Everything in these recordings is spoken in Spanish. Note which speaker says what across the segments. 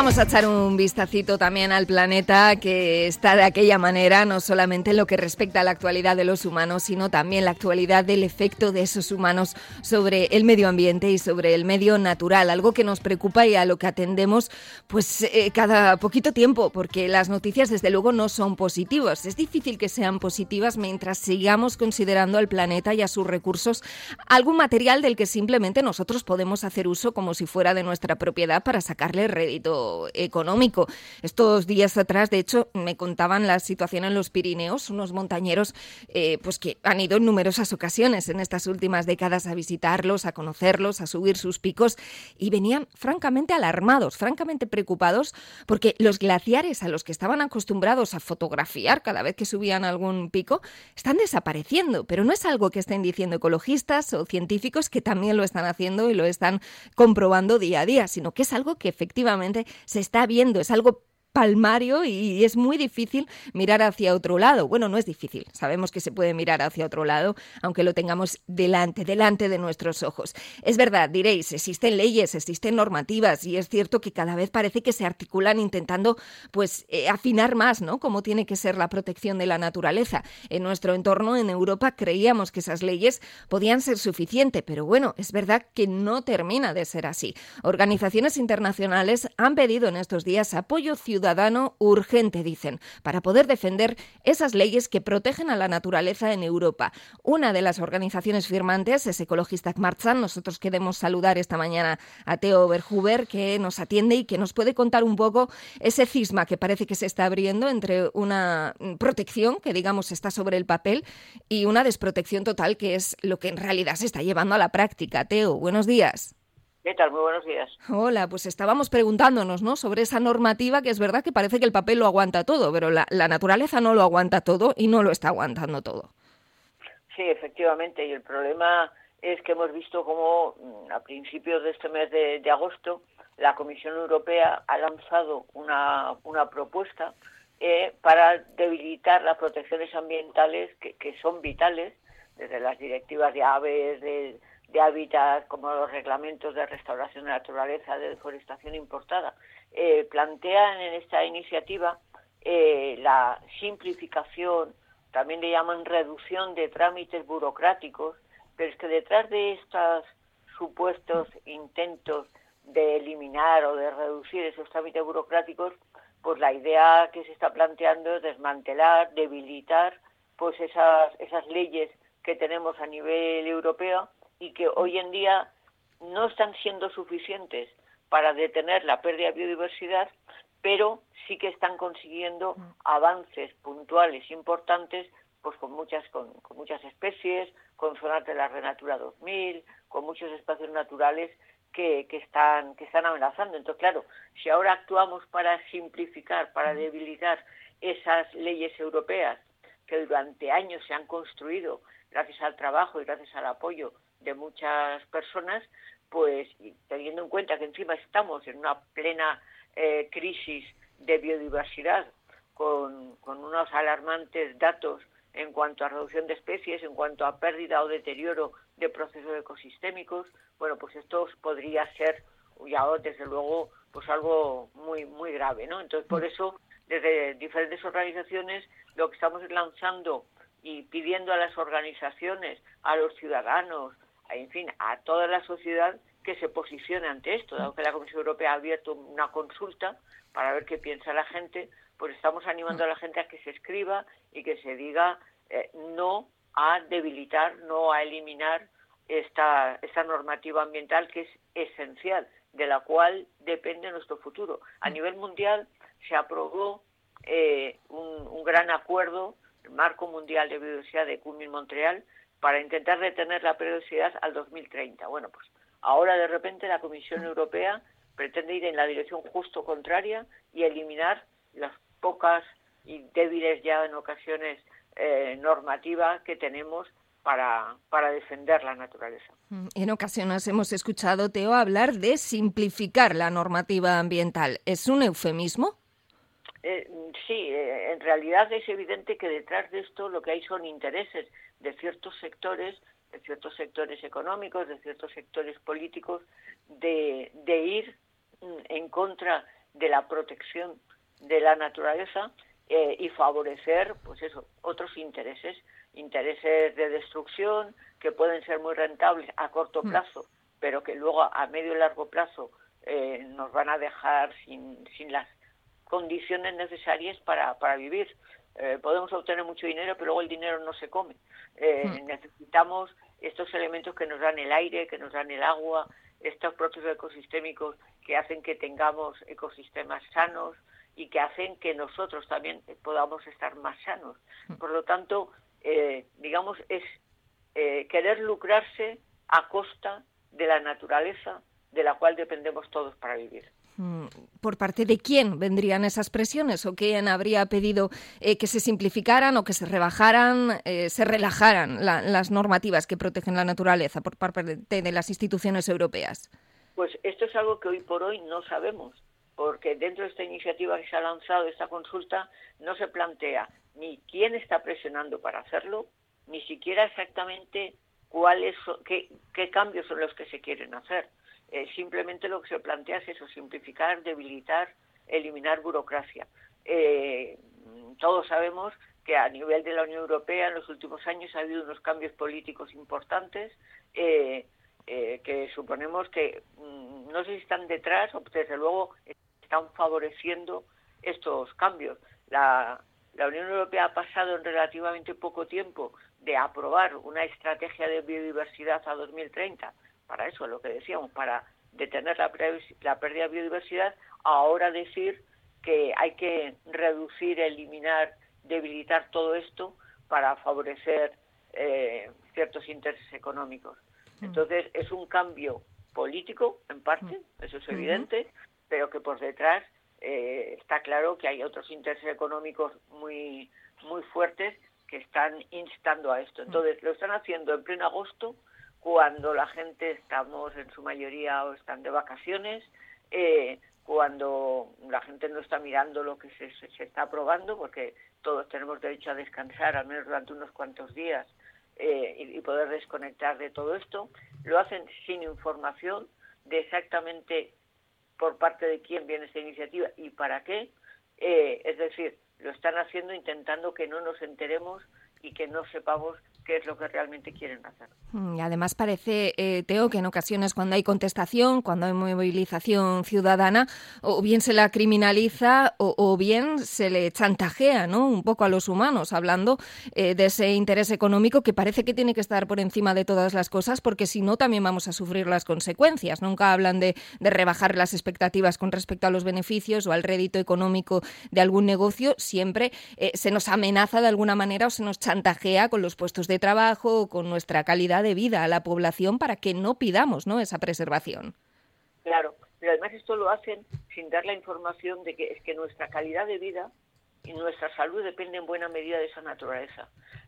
Speaker 1: Vamos a echar un vistacito también al planeta que está de aquella manera, no solamente en lo que respecta a la actualidad de los humanos, sino también la actualidad del efecto de esos humanos sobre el medio ambiente y sobre el medio natural, algo que nos preocupa y a lo que atendemos pues cada poquito tiempo, porque las noticias desde luego no son positivas. Es difícil que sean positivas mientras sigamos considerando al planeta y a sus recursos algún material del que simplemente nosotros podemos hacer uso como si fuera de nuestra propiedad para sacarle rédito económico. Estos días atrás, de hecho, me contaban la situación en los Pirineos, unos montañeros pues que han ido en numerosas ocasiones en estas últimas décadas a visitarlos, a conocerlos, a subir sus picos y venían francamente alarmados, francamente preocupados porque los glaciares a los que estaban acostumbrados a fotografiar cada vez que subían algún pico están desapareciendo, pero no es algo que estén diciendo ecologistas o científicos que también lo están haciendo y lo están comprobando día a día, sino que es algo que efectivamente se está viendo, es algo palmario y es muy difícil mirar hacia otro lado. Bueno, no es difícil, sabemos que se puede mirar hacia otro lado, aunque lo tengamos delante de nuestros ojos. Es verdad, diréis, existen leyes, existen normativas y es cierto que cada vez parece que se articulan intentando pues afinar más, ¿no?, cómo tiene que ser la protección de la naturaleza. En nuestro entorno, en Europa, creíamos que esas leyes podían ser suficientes, pero bueno, es verdad que no termina de ser así. Organizaciones internacionales han pedido en estos días apoyo ciudadano urgente, dicen, para poder defender esas leyes que protegen a la naturaleza en Europa. Una de las organizaciones firmantes es Ecologistak Martxan. Nosotros queremos saludar esta mañana a Theo Verhuber, que nos atiende y que nos puede contar un poco ese cisma que parece que se está abriendo entre una protección que, digamos, está sobre el papel y una desprotección total, que es lo que en realidad se está llevando a la práctica. Theo, buenos días.
Speaker 2: ¿Qué tal? Muy buenos días.
Speaker 1: Hola, pues estábamos preguntándonos, ¿no?, sobre esa normativa que es verdad que parece que el papel lo aguanta todo, pero la naturaleza no lo aguanta todo y no lo está aguantando todo.
Speaker 2: Sí, efectivamente, y el problema es que hemos visto cómo a principios de este mes de agosto la Comisión Europea ha lanzado una propuesta para debilitar las protecciones ambientales que son vitales, desde las directivas de aves, de hábitat, como los reglamentos de restauración de la naturaleza, de deforestación importada. Plantean en esta iniciativa la simplificación, también le llaman reducción de trámites burocráticos, pero es que detrás de estos supuestos intentos de eliminar o de reducir esos trámites burocráticos, pues la idea que se está planteando es desmantelar, debilitar pues esas leyes que tenemos a nivel europeo y que hoy en día no están siendo suficientes para detener la pérdida de biodiversidad, pero sí que están consiguiendo avances puntuales importantes, pues con muchas especies, con zonas de la Red Natura 2000, con muchos espacios naturales que están amenazando. Entonces, claro, si ahora actuamos para simplificar, para debilitar esas leyes europeas que durante años se han construido gracias al trabajo y gracias al apoyo de muchas personas, pues teniendo en cuenta que encima estamos en una plena crisis de biodiversidad con unos alarmantes datos en cuanto a reducción de especies, en cuanto a pérdida o deterioro de procesos ecosistémicos, bueno, pues esto podría ser ya desde luego pues algo muy muy grave, ¿no? Entonces, por eso desde diferentes organizaciones lo que estamos lanzando y pidiendo a las organizaciones, a los ciudadanos, en fin, a toda la sociedad que se posicione ante esto. Dado que la Comisión Europea ha abierto una consulta para ver qué piensa la gente, pues estamos animando a la gente a que se escriba y que se diga no a debilitar, no a eliminar esta normativa ambiental que es esencial, de la cual depende nuestro futuro. A nivel mundial se aprobó un gran acuerdo, el Marco Mundial de Biodiversidad de Kunming-Montreal, para intentar detener la biodiversidad al 2030. Bueno, pues ahora de repente la Comisión Europea pretende ir en la dirección justo contraria y eliminar las pocas y débiles ya en ocasiones normativas que tenemos para defender la naturaleza.
Speaker 1: En ocasiones hemos escuchado, Theo, hablar de simplificar la normativa ambiental. ¿Es un eufemismo?
Speaker 2: Sí, en realidad es evidente que detrás de esto lo que hay son intereses de ciertos sectores económicos, de ciertos sectores políticos, de ir en contra de la protección de la naturaleza y favorecer, pues eso, otros intereses de destrucción que pueden ser muy rentables a corto plazo, pero que luego a medio y largo plazo nos van a dejar sin las condiciones necesarias para vivir. Podemos obtener mucho dinero, pero luego el dinero no se come. Necesitamos estos elementos que nos dan el aire, que nos dan el agua, estos procesos ecosistémicos que hacen que tengamos ecosistemas sanos y que hacen que nosotros también podamos estar más sanos. Por lo tanto, digamos, es querer lucrarse a costa de la naturaleza de la cual dependemos todos para vivir.
Speaker 1: ¿Por parte de quién vendrían esas presiones o quién habría pedido que se simplificaran o que se rebajaran, se relajaran las normativas que protegen la naturaleza por parte de las instituciones europeas?
Speaker 2: Pues esto es algo que hoy por hoy no sabemos, porque dentro de esta iniciativa que se ha lanzado, esta consulta, no se plantea ni quién está presionando para hacerlo, ni siquiera exactamente qué cambios son los que se quieren hacer. Simplemente lo que se plantea es eso, simplificar, debilitar, eliminar burocracia. Todos sabemos que a nivel de la Unión Europea en los últimos años ha habido unos cambios políticos importantes que suponemos que no sé si están detrás o desde luego están favoreciendo estos cambios. La Unión Europea ha pasado en relativamente poco tiempo de aprobar una estrategia de biodiversidad a 2030, para eso, lo que decíamos, para detener la pérdida de biodiversidad, ahora decir que hay que reducir, eliminar, debilitar todo esto para favorecer ciertos intereses económicos. Entonces, es un cambio político, en parte, eso es evidente, pero que por detrás está claro que hay otros intereses económicos muy, muy fuertes que están instando a esto. Entonces, lo están haciendo en pleno agosto, cuando la gente estamos en su mayoría o están de vacaciones, cuando la gente no está mirando lo que se está aprobando, porque todos tenemos derecho a descansar al menos durante unos cuantos días y poder desconectar de todo esto. Lo hacen sin información de exactamente por parte de quién viene esta iniciativa y para qué. Es decir, lo están haciendo intentando que no nos enteremos y que no sepamos qué es lo que realmente quieren hacer.
Speaker 1: Y además parece, Teo, que en ocasiones cuando hay contestación, cuando hay movilización ciudadana, o bien se la criminaliza o bien se le chantajea, ¿no?, un poco a los humanos, hablando de ese interés económico que parece que tiene que estar por encima de todas las cosas, porque si no también vamos a sufrir las consecuencias. Nunca hablan de rebajar las expectativas con respecto a los beneficios o al rédito económico de algún negocio. Siempre se nos amenaza de alguna manera o se nos chantajea con los puestos de trabajo o con nuestra calidad de vida a la población para que no pidamos, ¿no?, esa preservación.
Speaker 2: Claro, pero además esto lo hacen sin dar la información de que es que nuestra calidad de vida y nuestra salud depende en buena medida de esa naturaleza.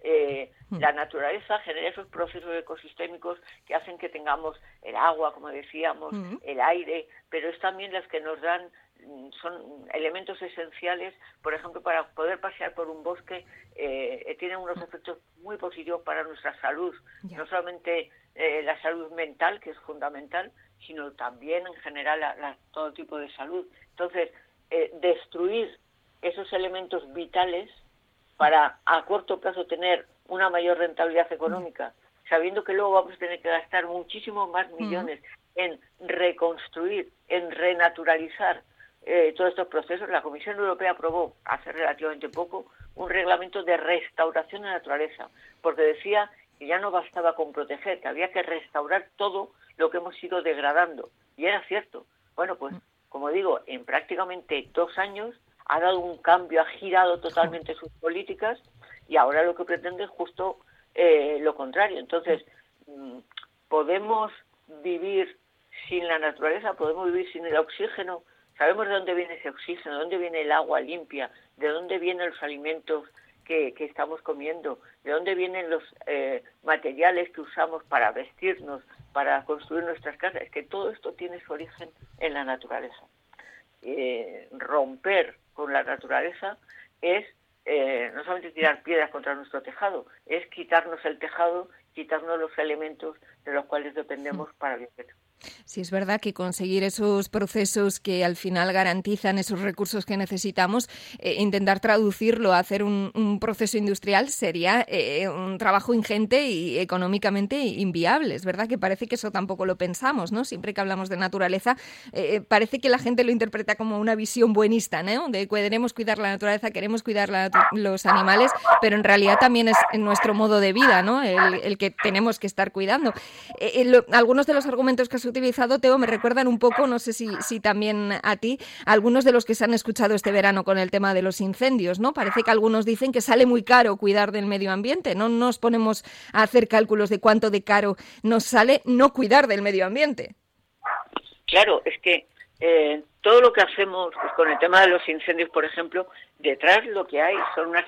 Speaker 2: La naturaleza genera esos procesos ecosistémicos que hacen que tengamos el agua, como decíamos, el aire, pero es también las que nos dan, son elementos esenciales, por ejemplo, para poder pasear por un bosque, tienen unos efectos muy positivos para nuestra salud, no solamente la salud mental, que es fundamental, sino también en general todo tipo de salud. Entonces, destruir esos elementos vitales para a corto plazo tener una mayor rentabilidad económica, sabiendo que luego vamos a tener que gastar muchísimos más millones en reconstruir, en renaturalizar todos estos procesos. La Comisión Europea aprobó hace relativamente poco un reglamento de restauración de la naturaleza, porque decía que ya no bastaba con proteger, que había que restaurar todo lo que hemos ido degradando. Y era cierto. Bueno, pues, como digo, en prácticamente 2 años ha dado un cambio, ha girado totalmente sus políticas y ahora lo que pretende es justo lo contrario. Entonces, podemos vivir sin la naturaleza, podemos vivir sin el oxígeno. Sabemos de dónde viene ese oxígeno, de dónde viene el agua limpia, de dónde vienen los alimentos que estamos comiendo, de dónde vienen los materiales que usamos para vestirnos, para construir nuestras casas. Es que todo esto tiene su origen en la naturaleza. Romper con la naturaleza es no solamente tirar piedras contra nuestro tejado, es quitarnos el tejado, quitarnos los elementos de los cuales dependemos para vivir.
Speaker 1: Sí, es verdad que conseguir esos procesos que al final garantizan esos recursos que necesitamos, intentar traducirlo a hacer un proceso industrial sería un trabajo ingente y económicamente inviable. Es verdad que parece que eso tampoco lo pensamos, ¿no? Siempre que hablamos de naturaleza, parece que la gente lo interpreta como una visión buenista, ¿no? De que queremos cuidar la naturaleza, queremos cuidar los animales, pero en realidad también es nuestro modo de vida, ¿no? El que tenemos que estar cuidando. Algunos de los argumentos que has utilizado, Teo, me recuerdan un poco, no sé si también a ti, algunos de los que se han escuchado este verano con el tema de los incendios, ¿no? Parece que algunos dicen que sale muy caro cuidar del medio ambiente. No nos ponemos a hacer cálculos de cuánto de caro nos sale no cuidar del medio ambiente.
Speaker 2: Claro, es que todo lo que hacemos pues, con el tema de los incendios, por ejemplo, detrás lo que hay son unas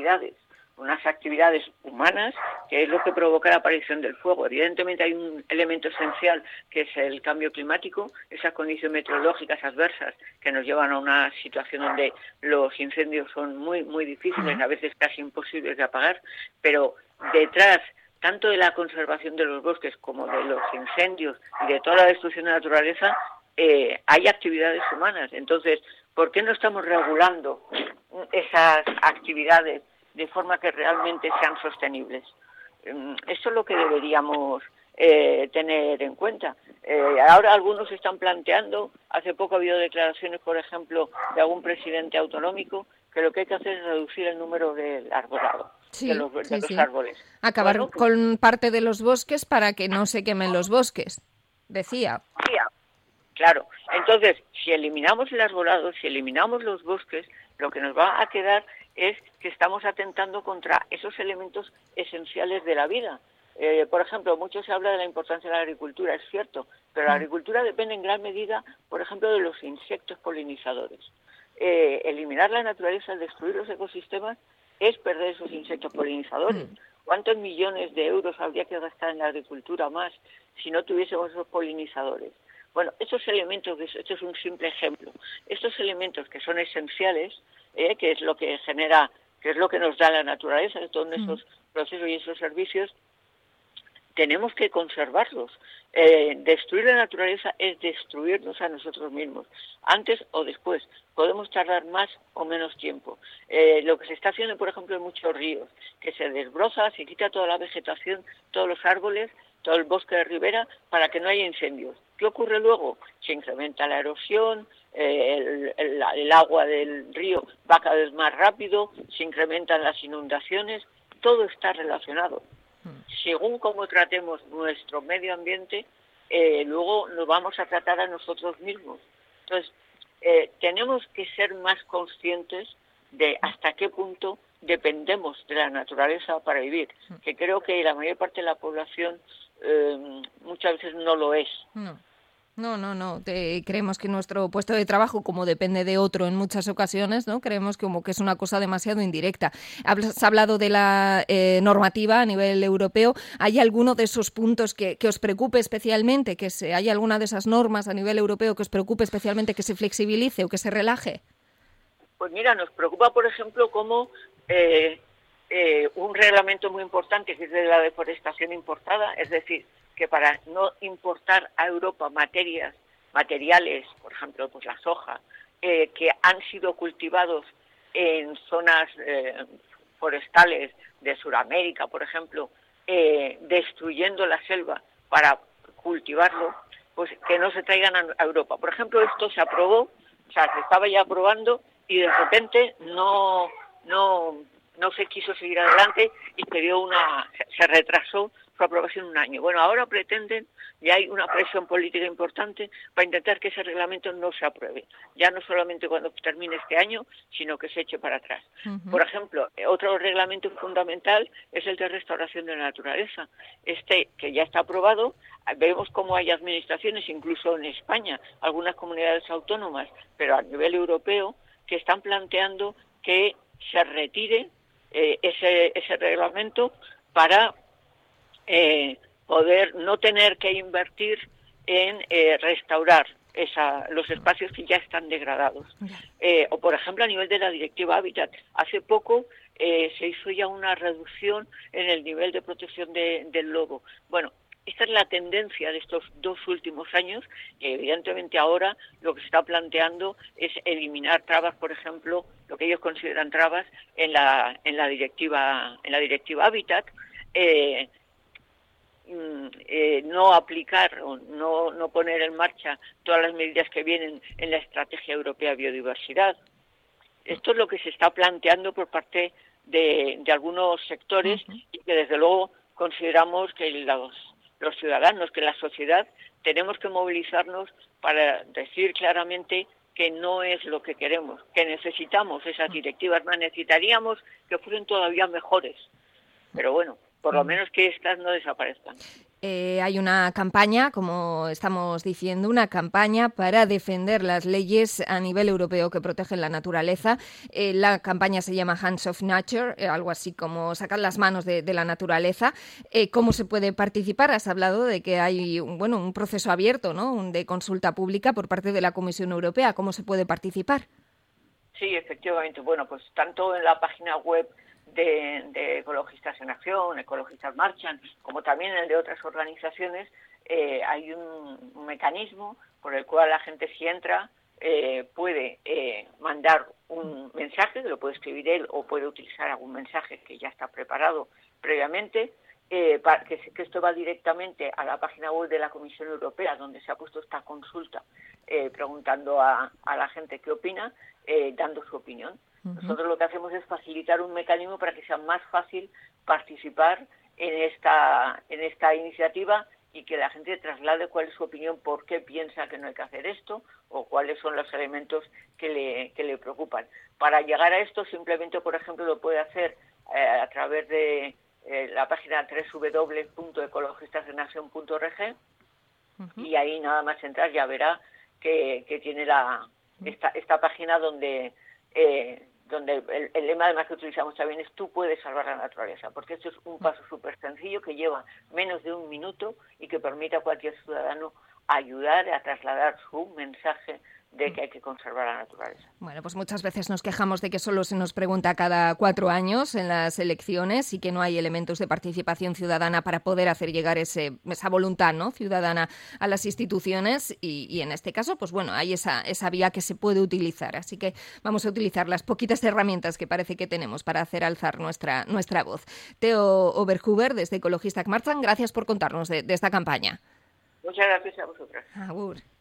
Speaker 2: actividades humanas, que es lo que provoca la aparición del fuego. Evidentemente hay un elemento esencial que es el cambio climático, esas condiciones meteorológicas adversas que nos llevan a una situación donde los incendios son muy, muy difíciles, a veces casi imposibles de apagar, pero detrás tanto de la conservación de los bosques como de los incendios y de toda la destrucción de la naturaleza, hay actividades humanas. Entonces, ¿por qué no estamos regulando esas actividades de forma que realmente sean sostenibles? Eso es lo que deberíamos tener en cuenta. Ahora algunos están planteando, hace poco ha habido declaraciones, por ejemplo, de algún presidente autonómico, que lo que hay que hacer es reducir el número del arbolado, de los árboles.
Speaker 1: Acabar con parte de los bosques para que no se quemen los bosques, decía.
Speaker 2: Claro, entonces, si eliminamos el arbolado, si eliminamos los bosques, lo que nos va a quedar es que estamos atentando contra esos elementos esenciales de la vida. Por ejemplo, mucho se habla de la importancia de la agricultura, es cierto, pero la agricultura depende en gran medida, por ejemplo, de los insectos polinizadores. Eliminar la naturaleza, destruir los ecosistemas, es perder esos insectos polinizadores. ¿Cuántos millones de euros habría que gastar en la agricultura más si no tuviésemos esos polinizadores? Bueno, estos elementos, esto es un simple ejemplo, estos elementos que son esenciales, que es lo que genera, que es lo que nos da la naturaleza, de todos esos procesos y esos servicios, tenemos que conservarlos. Destruir la naturaleza es destruirnos a nosotros mismos, antes o después. Podemos tardar más o menos tiempo. Lo que se está haciendo, por ejemplo, en muchos ríos, que se desbroza, se quita toda la vegetación, todos los árboles, todo el bosque de ribera, para que no haya incendios. ¿Qué ocurre luego? Se incrementa la erosión, el agua del río va cada vez más rápido, se incrementan las inundaciones, todo está relacionado. Según cómo tratemos nuestro medio ambiente, luego nos vamos a tratar a nosotros mismos. Entonces, tenemos que ser más conscientes de hasta qué punto dependemos de la naturaleza para vivir, que creo que la mayor parte de la población muchas veces no lo es.
Speaker 1: No. Creemos que nuestro puesto de trabajo, como depende de otro en muchas ocasiones, ¿no? Creemos como que es una cosa demasiado indirecta. Has hablado de la normativa a nivel europeo. ¿Hay alguno de esos puntos que os preocupe especialmente? ¿Hay alguna de esas normas a nivel europeo que os preocupe especialmente que se flexibilice o que se relaje?
Speaker 2: Pues mira, nos preocupa, por ejemplo, cómo un reglamento muy importante que es de la deforestación importada, es decir, que para no importar a Europa materiales, por ejemplo, pues la soja, que han sido cultivados en zonas forestales de Sudamérica, por ejemplo, destruyendo la selva para cultivarlo, pues que no se traigan a Europa. Por ejemplo, esto se aprobó, o sea, se estaba ya aprobando y de repente no se quiso seguir adelante y se retrasó su aprobación un año. Bueno, ahora pretenden, ya hay una presión política importante para intentar que ese reglamento no se apruebe, ya no solamente cuando termine este año, sino que se eche para atrás. Por ejemplo, otro reglamento fundamental es el de restauración de la naturaleza. Que ya está aprobado, vemos cómo hay administraciones, incluso en España, algunas comunidades autónomas, pero a nivel europeo, que están planteando que se retire ese reglamento para poder no tener que invertir en restaurar los espacios que ya están degradados. O, por ejemplo, a nivel de la Directiva Hábitat, hace poco se hizo ya una reducción en el nivel de protección del lobo. Bueno, Esta es la tendencia de estos 2 últimos años, y evidentemente ahora lo que se está planteando es eliminar trabas, por ejemplo, lo que ellos consideran trabas en la directiva Hábitat, no aplicar o no poner en marcha todas las medidas que vienen en la Estrategia Europea de Biodiversidad. Esto es lo que se está planteando por parte de algunos sectores y que desde luego consideramos que los ciudadanos, que la sociedad, tenemos que movilizarnos para decir claramente que no es lo que queremos, que necesitamos esas directivas, más necesitaríamos que fuesen todavía mejores, pero bueno, por lo menos que estas no desaparezcan.
Speaker 1: Hay una campaña, como estamos diciendo, una campaña para defender las leyes a nivel europeo que protegen la naturaleza. La campaña se llama Hands of Nature, algo así como sacar las manos de la naturaleza. ¿Cómo se puede participar? Has hablado de que hay un proceso abierto, ¿no?, de consulta pública por parte de la Comisión Europea. ¿Cómo se puede participar?
Speaker 2: Sí, efectivamente. Bueno, pues tanto en la página web de Ecologistas en Acción, Ecologistas Marchan, como también en el de otras organizaciones, hay un mecanismo por el cual la gente, si entra, puede mandar un mensaje, que lo puede escribir él o puede utilizar algún mensaje que ya está preparado previamente, para que esto va directamente a la página web de la Comisión Europea, donde se ha puesto esta consulta, preguntando a la gente qué opina, dando su opinión. Nosotros lo que hacemos es facilitar un mecanismo para que sea más fácil participar en esta iniciativa y que la gente traslade cuál es su opinión, por qué piensa que no hay que hacer esto o cuáles son los elementos que le preocupan. Para llegar a esto, simplemente, por ejemplo, lo puede hacer a través de la página www.ecologistasenaccion.org y ahí nada más entrar ya verá que tiene esta página donde el lema además que utilizamos también es tú puedes salvar la naturaleza, porque esto es un paso súper sencillo que lleva menos de 1 minuto y que permite a cualquier ciudadano ayudar a trasladar su mensaje de que hay que conservar la naturaleza.
Speaker 1: Bueno, pues muchas veces nos quejamos de que solo se nos pregunta cada 4 años en las elecciones y que no hay elementos de participación ciudadana para poder hacer llegar esa voluntad, ¿no?, ciudadana a las instituciones y en este caso, pues bueno, hay esa vía que se puede utilizar. Así que vamos a utilizar las poquitas herramientas que parece que tenemos para hacer alzar nuestra voz. Theo Oberhuber, desde Ecologistas Marchan, gracias por contarnos de esta campaña.
Speaker 2: Muchas gracias a vosotras.
Speaker 1: Agur.